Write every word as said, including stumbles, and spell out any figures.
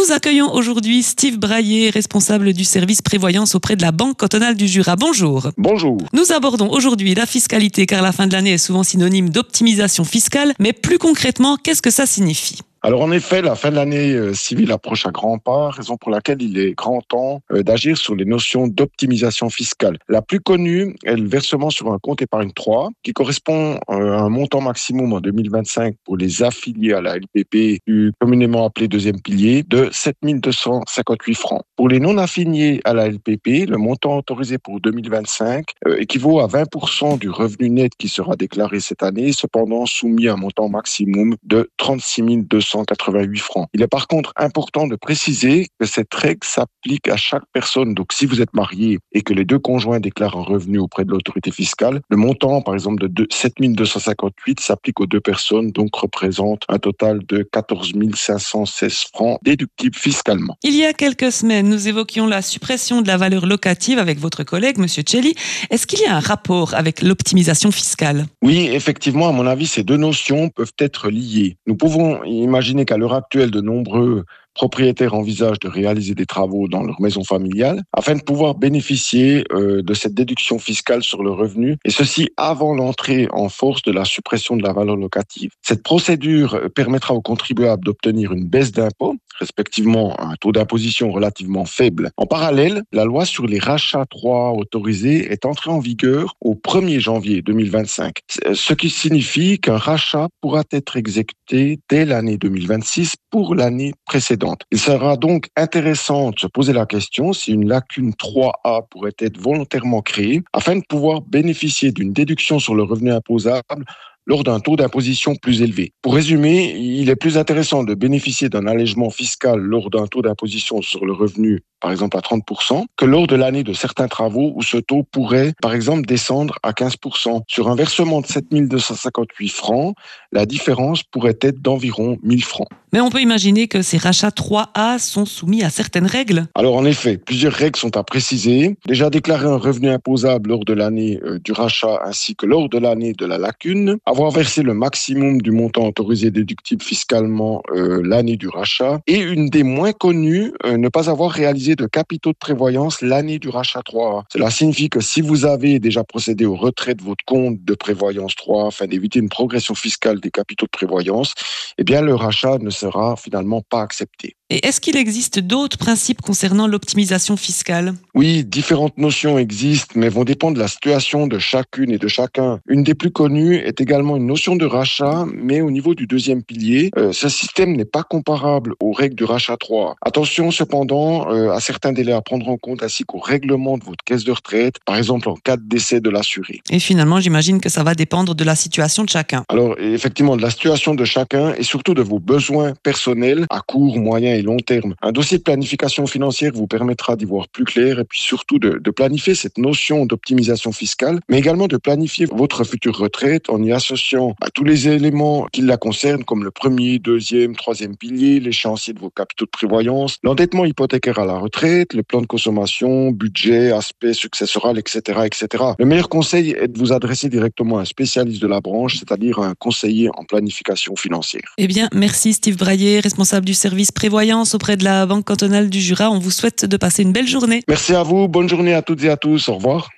Nous accueillons aujourd'hui Steve Braillé, responsable du service prévoyance auprès de la Banque cantonale du Jura. Bonjour. Bonjour. Nous abordons aujourd'hui la fiscalité car la fin de l'année est souvent synonyme d'optimisation fiscale. Mais plus concrètement, qu'est-ce que ça signifie ? Alors en effet, la fin de l'année euh, civile approche à grands pas, raison pour laquelle il est grand temps euh, d'agir sur les notions d'optimisation fiscale. La plus connue est le versement sur un compte épargne trois, qui correspond euh, à un montant maximum en deux mille vingt-cinq pour les affiliés à la L P P, du communément appelé deuxième pilier, de sept mille deux cent cinquante-huit francs. Pour les non-affiliés à la L P P, le montant autorisé pour deux mille vingt-cinq euh, équivaut à vingt pour cent du revenu net qui sera déclaré cette année, cependant soumis à un montant maximum de trente-six mille deux cent quatre-vingt-huit francs. Il est par contre important de préciser que cette règle s'applique à chaque personne. Donc si vous êtes marié et que les deux conjoints déclarent un revenu auprès de l'autorité fiscale, le montant par exemple de sept mille deux cent cinquante-huit s'applique aux deux personnes, donc représente un total de quatorze mille cinq cent seize francs déductibles fiscalement. Il y a quelques semaines, nous évoquions la suppression de la valeur locative avec votre collègue, M. Celli. Est-ce qu'il y a un rapport avec l'optimisation fiscale ? Oui, effectivement, à mon avis, ces deux notions peuvent être liées. Nous pouvons imaginer qu'à l'heure actuelle, de nombreux propriétaires envisagent de réaliser des travaux dans leur maison familiale afin de pouvoir bénéficier euh, de cette déduction fiscale sur le revenu, et ceci avant l'entrée en force de la suppression de la valeur locative. Cette procédure permettra aux contribuables d'obtenir une baisse d'impôt, respectivement un taux d'imposition relativement faible. En parallèle, la loi sur les rachats trois autorisés est entrée en vigueur au premier janvier deux mille vingt-cinq, ce qui signifie qu'un rachat pourra être exécuté dès l'année deux mille vingt-six pour l'année précédente. Il sera donc intéressant de se poser la question si une lacune trois A pourrait être volontairement créée afin de pouvoir bénéficier d'une déduction sur le revenu imposable lors d'un taux d'imposition plus élevé. Pour résumer, il est plus intéressant de bénéficier d'un allègement fiscal lors d'un taux d'imposition sur le revenu, par exemple à trente pour cent, que lors de l'année de certains travaux où ce taux pourrait, par exemple, descendre à quinze pour cent. Sur un versement de sept mille deux cent cinquante-huit francs, la différence pourrait être d'environ mille francs. Mais on peut imaginer que ces rachats trois A sont soumis à certaines règles. Alors en effet, plusieurs règles sont à préciser. Déjà, déclarer un revenu imposable lors de l'année euh, du rachat ainsi que lors de l'année de la lacune. Avoir versé le maximum du montant autorisé déductible fiscalement euh, l'année du rachat. Et une des moins connues, euh, ne pas avoir réalisé de capitaux de prévoyance l'année du rachat trois A. Cela signifie que si vous avez déjà procédé au retrait de votre compte de prévoyance trois A afin d'éviter une progression fiscale des capitaux de prévoyance, eh bien le rachat ne sera finalement pas accepté. Et est-ce qu'il existe d'autres principes concernant l'optimisation fiscale ? Oui, différentes notions existent, mais vont dépendre de la situation de chacune et de chacun. Une des plus connues est également une notion de rachat, mais au niveau du deuxième pilier. Euh, ce système n'est pas comparable aux règles du rachat trois. Attention cependant euh, à certains délais à prendre en compte, ainsi qu'au règlement de votre caisse de retraite, par exemple en cas de décès de l'assuré. Et finalement, j'imagine que ça va dépendre de la situation de chacun. Alors, effectivement, de la situation de chacun et surtout de vos besoins personnels à court, moyen et long terme. Un dossier de planification financière vous permettra d'y voir plus clair et puis surtout de, de planifier cette notion d'optimisation fiscale, mais également de planifier votre future retraite en y associant à tous les éléments qui la concernent, comme le premier, deuxième, troisième pilier, l'échéancier de vos capitaux de prévoyance, l'endettement hypothécaire à la retraite, le plan de consommation, budget, aspect successoral, et cetera, et cetera. Le meilleur conseil est de vous adresser directement à un spécialiste de la branche, c'est-à-dire un conseiller en planification financière. Eh bien, merci Steve Braillé, responsable du service prévoyance auprès de la Banque cantonale du Jura. On vous souhaite de passer une belle journée. Merci à vous, bonne journée à toutes et à tous, au revoir.